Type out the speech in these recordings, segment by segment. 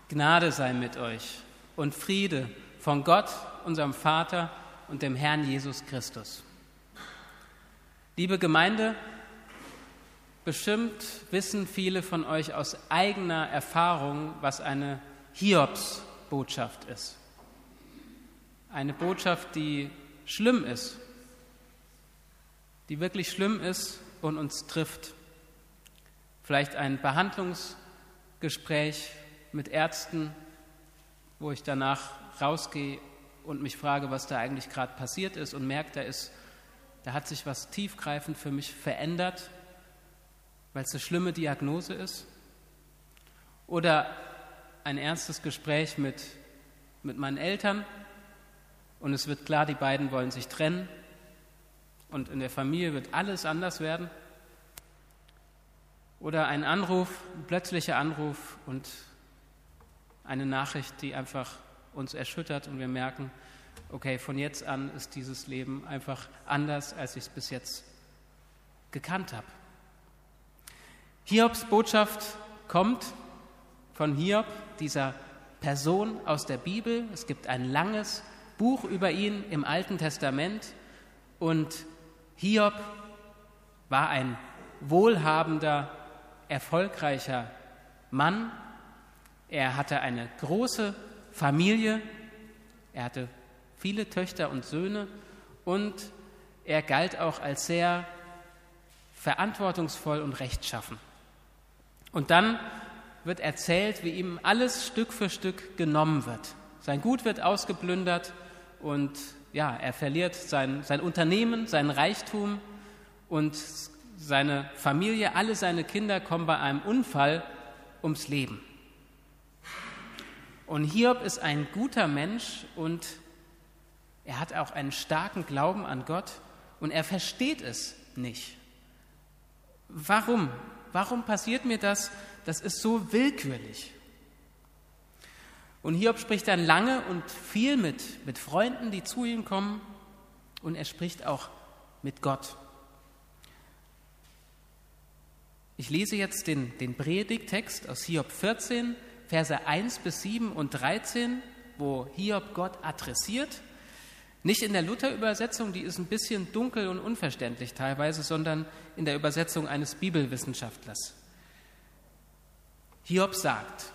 Gnade sei mit euch und Friede von Gott, unserem Vater und dem Herrn Jesus Christus. Liebe Gemeinde, bestimmt wissen viele von euch aus eigener Erfahrung, was eine Hiobsbotschaft ist. Eine Botschaft, die schlimm ist, die wirklich schlimm ist und uns trifft. Vielleicht ein Behandlungsgespräch mit Ärzten, wo ich danach rausgehe und mich frage, was da eigentlich gerade passiert ist und merke, da hat sich was tiefgreifend für mich verändert, weil es eine schlimme Diagnose ist. Oder ein ernstes Gespräch mit meinen Eltern und es wird klar, die beiden wollen sich trennen und in der Familie wird alles anders werden. Oder ein plötzlicher Anruf und eine Nachricht, die einfach uns erschüttert und wir merken, okay, von jetzt an ist dieses Leben einfach anders, als ich es bis jetzt gekannt habe. Hiobs Botschaft kommt von Hiob, dieser Person aus der Bibel. Es gibt ein langes Buch über ihn im Alten Testament und Hiob war ein wohlhabender, erfolgreicher Mann. Er hatte eine große Familie, er hatte viele Töchter und Söhne und er galt auch als sehr verantwortungsvoll und rechtschaffen. Und dann wird erzählt, wie ihm alles Stück für Stück genommen wird. Sein Gut wird ausgeplündert und ja, er verliert sein Unternehmen, seinen Reichtum und seine Familie, alle seine Kinder kommen bei einem Unfall ums Leben. Und Hiob ist ein guter Mensch und er hat auch einen starken Glauben an Gott und er versteht es nicht. Warum? Warum passiert mir das? Das ist so willkürlich. Und Hiob spricht dann lange und viel mit Freunden, die zu ihm kommen und er spricht auch mit Gott. Ich lese jetzt den Predigttext aus Hiob 14, Verse 1 bis 7 und 13, wo Hiob Gott adressiert. Nicht in der Luther-Übersetzung, die ist ein bisschen dunkel und unverständlich teilweise, sondern in der Übersetzung eines Bibelwissenschaftlers. Hiob sagt: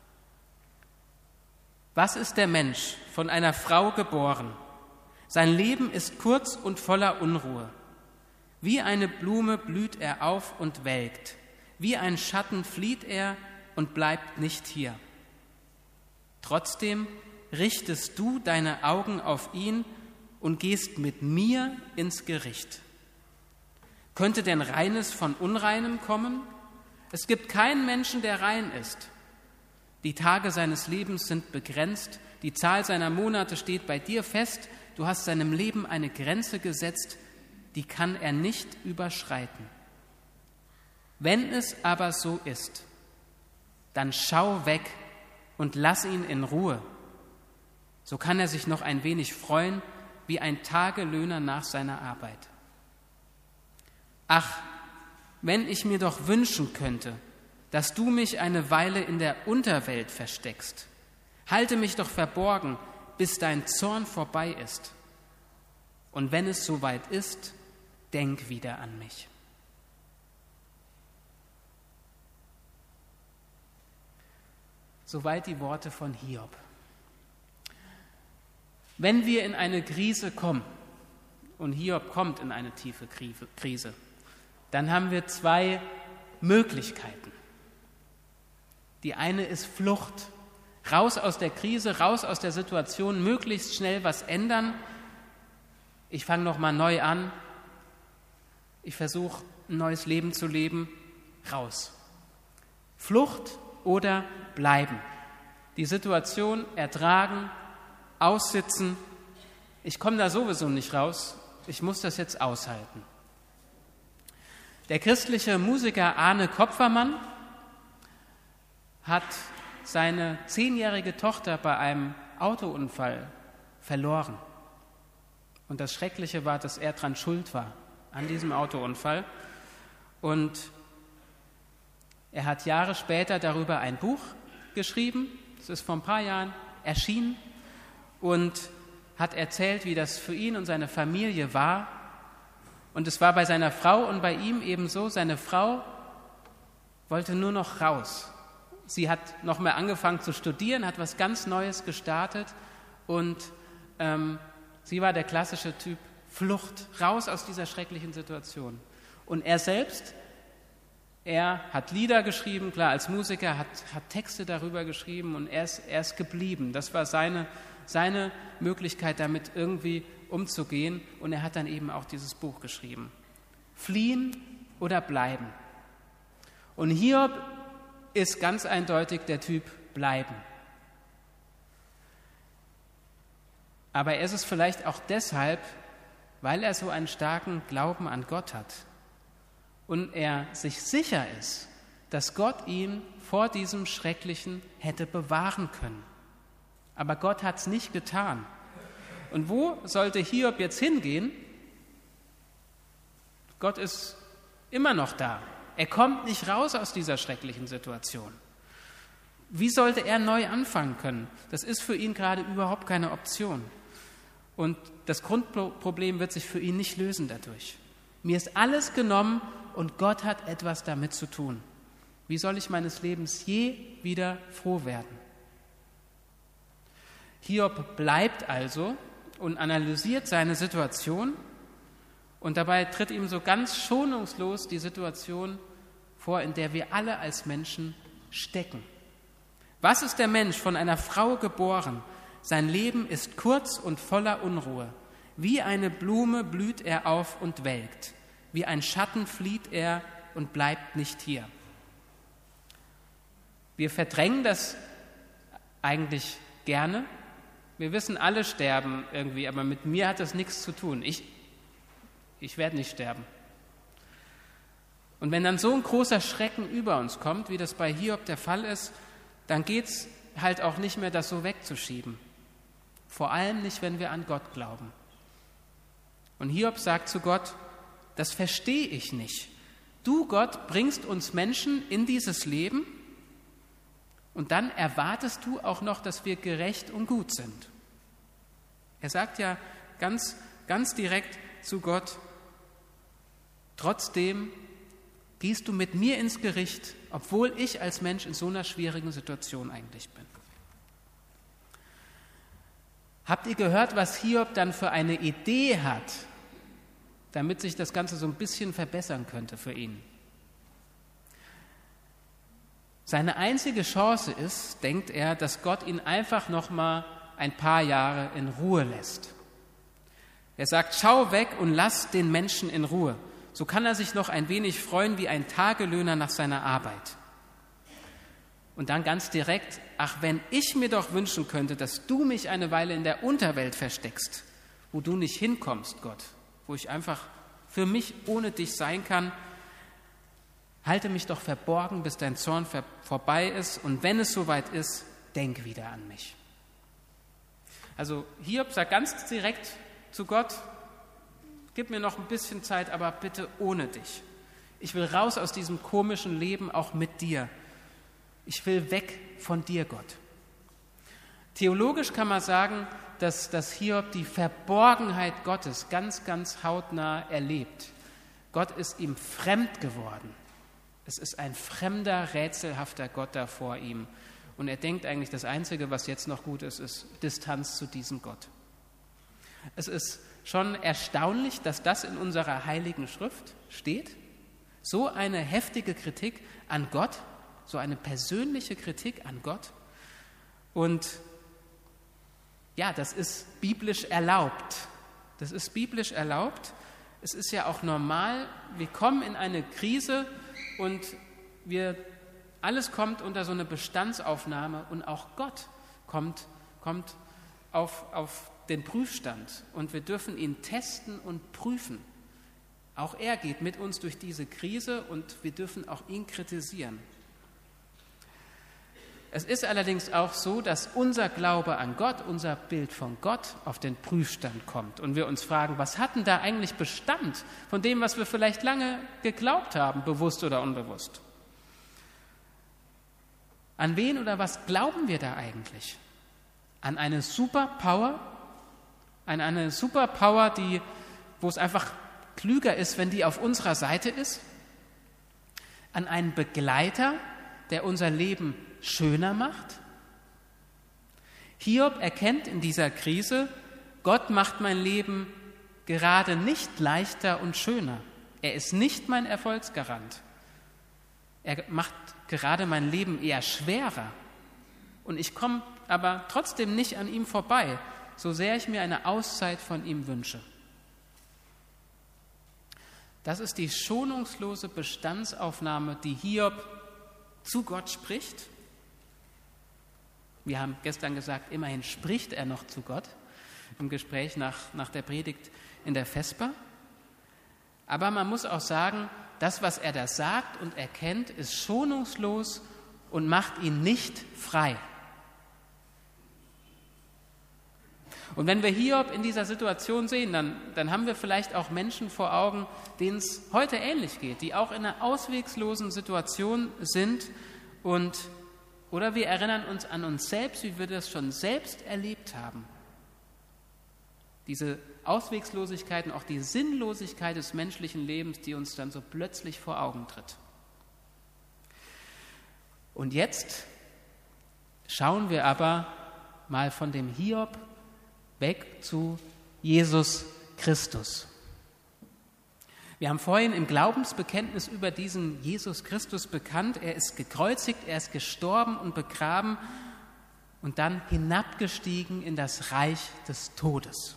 Was ist der Mensch, von einer Frau geboren? Sein Leben ist kurz und voller Unruhe. Wie eine Blume blüht er auf und welkt. Wie ein Schatten flieht er und bleibt nicht hier. Trotzdem richtest du deine Augen auf ihn und gehst mit mir ins Gericht. Könnte denn Reines von Unreinem kommen? Es gibt keinen Menschen, der rein ist. Die Tage seines Lebens sind begrenzt, die Zahl seiner Monate steht bei dir fest, du hast seinem Leben eine Grenze gesetzt, die kann er nicht überschreiten. Wenn es aber so ist, dann schau weg und lass ihn in Ruhe. So kann er sich noch ein wenig freuen, wie ein Tagelöhner nach seiner Arbeit. Ach, wenn ich mir doch wünschen könnte, dass du mich eine Weile in der Unterwelt versteckst. Halte mich doch verborgen, bis dein Zorn vorbei ist. Und wenn es soweit ist, denk wieder an mich. Soweit die Worte von Hiob. Wenn wir in eine Krise kommen, und Hiob kommt in eine tiefe Krise, dann haben wir zwei Möglichkeiten. Die eine ist Flucht, raus aus der Krise, raus aus der Situation, möglichst schnell was ändern. Ich fange nochmal neu an, ich versuche ein neues Leben zu leben, raus. Flucht oder bleiben. Die Situation ertragen, aussitzen. Ich komme da sowieso nicht raus, ich muss das jetzt aushalten. Der christliche Musiker Arne Kopfermann hat seine 10-jährige Tochter bei einem Autounfall verloren. Und das Schreckliche war, dass er dran schuld war, an diesem Autounfall. Und er hat Jahre später darüber ein Buch geschrieben Es ist vor ein paar Jahren erschienen und hat erzählt, wie das für ihn und seine Familie war. Und es war bei seiner Frau und bei ihm ebenso. Seine Frau wollte nur noch raus. Sie hat noch mal angefangen zu studieren, hat was ganz Neues gestartet und sie war der klassische Typ Flucht, raus aus dieser schrecklichen Situation. Und er selbst, er hat Lieder geschrieben, klar, als Musiker, hat Texte darüber geschrieben und er ist geblieben. Das war seine Möglichkeit, damit irgendwie umzugehen. Und er hat dann eben auch dieses Buch geschrieben. Fliehen oder bleiben. Und Hiob ist ganz eindeutig der Typ bleiben. Aber er ist es vielleicht auch deshalb, weil er so einen starken Glauben an Gott hat und er sich sicher ist, dass Gott ihn vor diesem Schrecklichen hätte bewahren können. Aber Gott hat es nicht getan. Und wo sollte Hiob jetzt hingehen? Gott ist immer noch da. Er kommt nicht raus aus dieser schrecklichen Situation. Wie sollte er neu anfangen können? Das ist für ihn gerade überhaupt keine Option. Und das Grundproblem wird sich für ihn nicht lösen dadurch. Mir ist alles genommen und Gott hat etwas damit zu tun. Wie soll ich meines Lebens je wieder froh werden? Hiob bleibt also und analysiert seine Situation und dabei tritt ihm so ganz schonungslos die Situation vor, in der wir alle als Menschen stecken. Was ist der Mensch, von einer Frau geboren? Sein Leben ist kurz und voller Unruhe. Wie eine Blume blüht er auf und welkt. Wie ein Schatten flieht er und bleibt nicht hier. Wir verdrängen das eigentlich gerne. Wir wissen, alle sterben irgendwie, aber mit mir hat das nichts zu tun. Ich werde nicht sterben. Und wenn dann so ein großer Schrecken über uns kommt, wie das bei Hiob der Fall ist, dann geht es halt auch nicht mehr, das so wegzuschieben. Vor allem nicht, wenn wir an Gott glauben. Und Hiob sagt zu Gott, das verstehe ich nicht. Du, Gott, bringst uns Menschen in dieses Leben und dann erwartest du auch noch, dass wir gerecht und gut sind. Er sagt ja ganz, ganz direkt zu Gott, trotzdem gehst du mit mir ins Gericht, obwohl ich als Mensch in so einer schwierigen Situation eigentlich bin. Habt ihr gehört, was Hiob dann für eine Idee hat, damit sich das Ganze so ein bisschen verbessern könnte für ihn? Seine einzige Chance ist, denkt er, dass Gott ihn einfach noch mal ein paar Jahre in Ruhe lässt. Er sagt, schau weg und lass den Menschen in Ruhe. So kann er sich noch ein wenig freuen wie ein Tagelöhner nach seiner Arbeit. Und dann ganz direkt, ach, wenn ich mir doch wünschen könnte, dass du mich eine Weile in der Unterwelt versteckst, wo du nicht hinkommst, Gott, wo ich einfach für mich ohne dich sein kann, halte mich doch verborgen, bis dein Zorn vorbei ist und wenn es soweit ist, denk wieder an mich. Also Hiob sagt ganz direkt zu Gott, gib mir noch ein bisschen Zeit, aber bitte ohne dich. Ich will raus aus diesem komischen Leben auch mit dir. Ich will weg von dir, Gott. Theologisch kann man sagen, dass Hiob die Verborgenheit Gottes ganz, ganz hautnah erlebt. Gott ist ihm fremd geworden. Es ist ein fremder, rätselhafter Gott da vor ihm. Und er denkt eigentlich, das Einzige, was jetzt noch gut ist, ist Distanz zu diesem Gott. Es ist schon erstaunlich, dass das in unserer Heiligen Schrift steht. So eine heftige Kritik an Gott, so eine persönliche Kritik an Gott. Und ja, das ist biblisch erlaubt. Das ist biblisch erlaubt. Es ist ja auch normal, wir kommen in eine Krise und alles kommt unter so eine Bestandsaufnahme und auch Gott kommt auf den Prüfstand und wir dürfen ihn testen und prüfen. Auch er geht mit uns durch diese Krise und wir dürfen auch ihn kritisieren. Es ist allerdings auch so, dass unser Glaube an Gott, unser Bild von Gott auf den Prüfstand kommt und wir uns fragen, was hat denn da eigentlich Bestand von dem, was wir vielleicht lange geglaubt haben, bewusst oder unbewusst? An wen oder was glauben wir da eigentlich? An eine Superpower? An eine Superpower, wo es einfach klüger ist, wenn die auf unserer Seite ist? An einen Begleiter, der unser Leben schöner macht? Hiob erkennt in dieser Krise, Gott macht mein Leben gerade nicht leichter und schöner. Er ist nicht mein Erfolgsgarant. Er macht gerade mein Leben eher schwerer. Und ich komme aber trotzdem nicht an ihm vorbei, so sehr ich mir eine Auszeit von ihm wünsche. Das ist die schonungslose Bestandsaufnahme, die Hiob zu Gott spricht. Wir haben gestern gesagt, immerhin spricht er noch zu Gott im Gespräch nach der Predigt in der Vesper. Aber man muss auch sagen, das, was er da sagt und erkennt, ist schonungslos und macht ihn nicht frei. Und wenn wir Hiob in dieser Situation sehen, dann haben wir vielleicht auch Menschen vor Augen, denen es heute ähnlich geht, die auch in einer ausweglosen Situation sind. Oder wir erinnern uns an uns selbst, wie wir das schon selbst erlebt haben. Diese Ausweglosigkeit und auch die Sinnlosigkeit des menschlichen Lebens, die uns dann so plötzlich vor Augen tritt. Und jetzt schauen wir aber mal von dem Hiob weg zu Jesus Christus. Wir haben vorhin im Glaubensbekenntnis über diesen Jesus Christus bekannt, er ist gekreuzigt, er ist gestorben und begraben und dann hinabgestiegen in das Reich des Todes.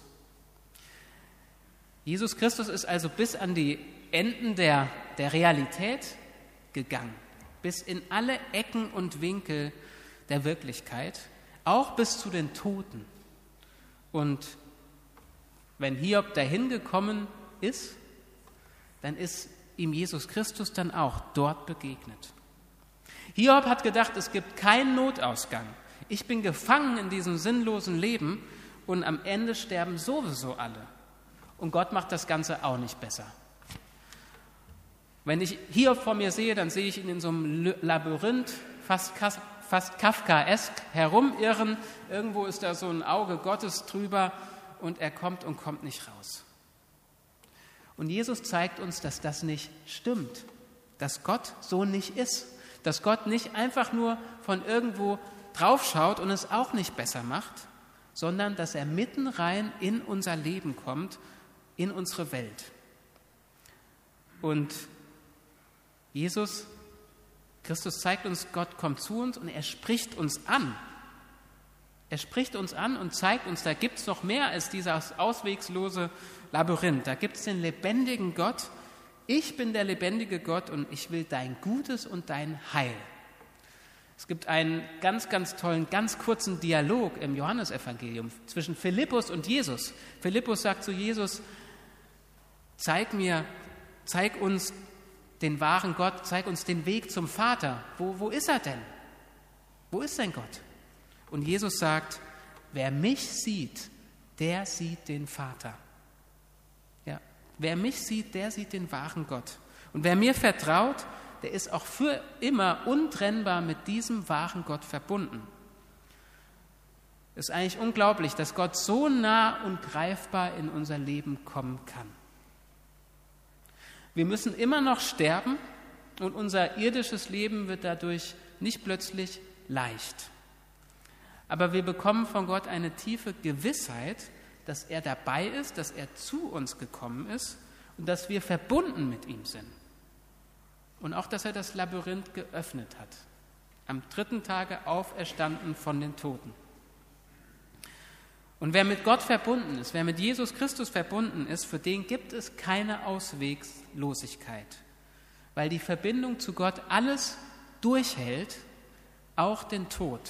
Jesus Christus ist also bis an die Enden der Realität gegangen, bis in alle Ecken und Winkel der Wirklichkeit, auch bis zu den Toten. Und wenn Hiob dahin gekommen ist, dann ist ihm Jesus Christus dann auch dort begegnet. Hiob hat gedacht, es gibt keinen Notausgang. Ich bin gefangen in diesem sinnlosen Leben und am Ende sterben sowieso alle. Und Gott macht das Ganze auch nicht besser. Wenn ich Hiob vor mir sehe, dann sehe ich ihn in so einem Labyrinth, fast Kafkaesk herumirren. Irgendwo ist da so ein Auge Gottes drüber und er kommt und kommt nicht raus. Und Jesus zeigt uns, dass das nicht stimmt, dass Gott so nicht ist, dass Gott nicht einfach nur von irgendwo draufschaut und es auch nicht besser macht, sondern dass er mitten rein in unser Leben kommt, in unsere Welt. Und Jesus Christus zeigt uns, Gott kommt zu uns und er spricht uns an. Er spricht uns an und zeigt uns, da gibt es noch mehr als dieses auswegslose Labyrinth. Da gibt es den lebendigen Gott. Ich bin der lebendige Gott und ich will dein Gutes und dein Heil. Es gibt einen ganz, ganz tollen, ganz kurzen Dialog im Johannesevangelium zwischen Philippus und Jesus. Philippus sagt zu Jesus, zeig uns den wahren Gott, zeig uns den Weg zum Vater. Wo ist er denn? Wo ist denn Gott? Und Jesus sagt, wer mich sieht, der sieht den Vater. Ja, wer mich sieht, der sieht den wahren Gott. Und wer mir vertraut, der ist auch für immer untrennbar mit diesem wahren Gott verbunden. Es ist eigentlich unglaublich, dass Gott so nah und greifbar in unser Leben kommen kann. Wir müssen immer noch sterben und unser irdisches Leben wird dadurch nicht plötzlich leicht. Aber wir bekommen von Gott eine tiefe Gewissheit, dass er dabei ist, dass er zu uns gekommen ist und dass wir verbunden mit ihm sind. Und auch, dass er das Labyrinth geöffnet hat. Am 3. Tage auferstanden von den Toten. Und wer mit Gott verbunden ist, wer mit Jesus Christus verbunden ist, für den gibt es keine Ausweglosigkeit, weil die Verbindung zu Gott alles durchhält, auch den Tod.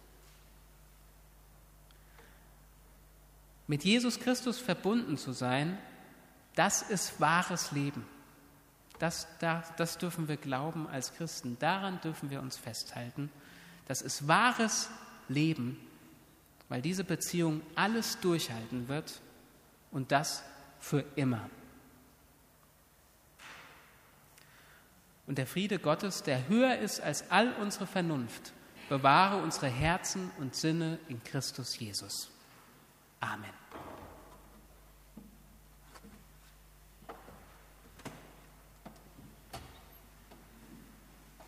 Mit Jesus Christus verbunden zu sein, das ist wahres Leben. Das dürfen wir glauben als Christen, daran dürfen wir uns festhalten. Das ist wahres Leben, weil diese Beziehung alles durchhalten wird und das für immer. Und der Friede Gottes, der höher ist als all unsere Vernunft, bewahre unsere Herzen und Sinne in Christus Jesus. Amen.